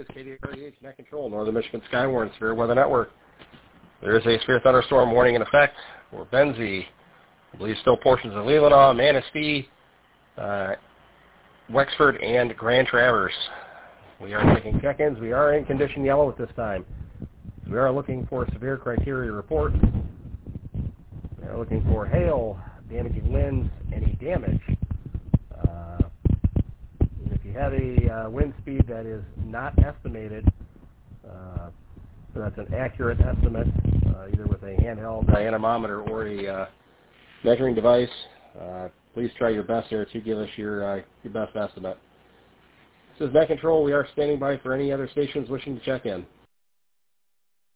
is KDREH Net Control, Northern Michigan Skywarn Severe Weather Network. There is a severe thunderstorm warning in effect for Benzie. I believe still portions of Leelanau, Manistee, Wexford, and Grand Traverse. We are taking check-ins. We are in condition yellow at this time. We are looking for severe criteria report. We are looking for hail, damaging winds, any damage. If you have a wind speed that is not estimated, so that's an accurate estimate, either with a handheld anemometer or a measuring device, please try your best there to give us your best estimate. This is Net Control. We are standing by for any other stations wishing to check in.